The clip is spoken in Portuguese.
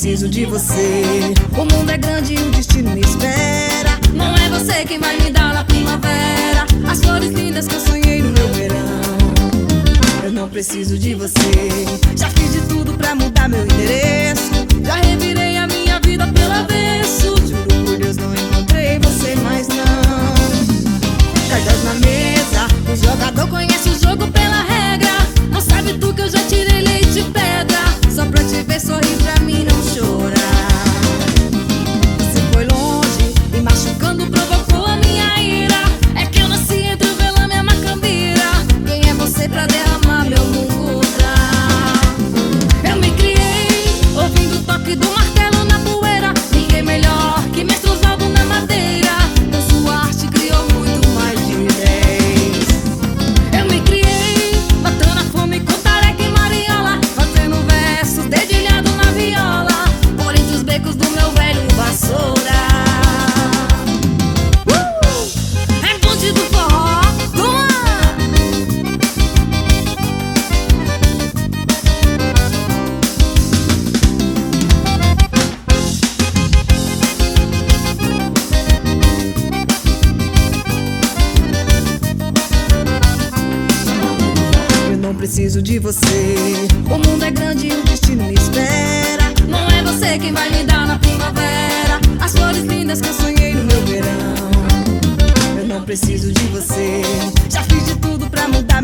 preciso de você. O mundo é grande e o destino me espera. Não é você quem vai me dar na primavera as flores lindas que eu sonhei no meu verão. Eu não preciso de você. Já fiz de tudo pra mudar meu endereço. Já revirei a minha vida pelo avesso. Juro por Deus, não encontrei você, mas não. Cartas na mesa, o jogador conhece o jogo pela regra. Não sabe tu que eu já tirei leite de pedra só pra te ver sorrir, pra mim não chorar. Você foi longe e machucando provocou a minha ira. É que eu nasci entre o velame e a macambira. Quem é você pra derramar meu mucudá? Eu me criei ouvindo o toque do martelo na poeira. Ninguém melhor que mestre Osvaldo na madeira. Com sua arte criou muito mais de 10. Eu me criei matando a fome com tareca e mariola, fazendo versos dedilhado na viola por entre os becos do meu velho vassoura. É bonde do forró, eu não preciso de você. O mundo é grande e o destino me espera. Não é você quem vai me dar na primavera as flores lindas que eu sonhei no meu verão. Eu não preciso de você. Já fiz de tudo pra mudar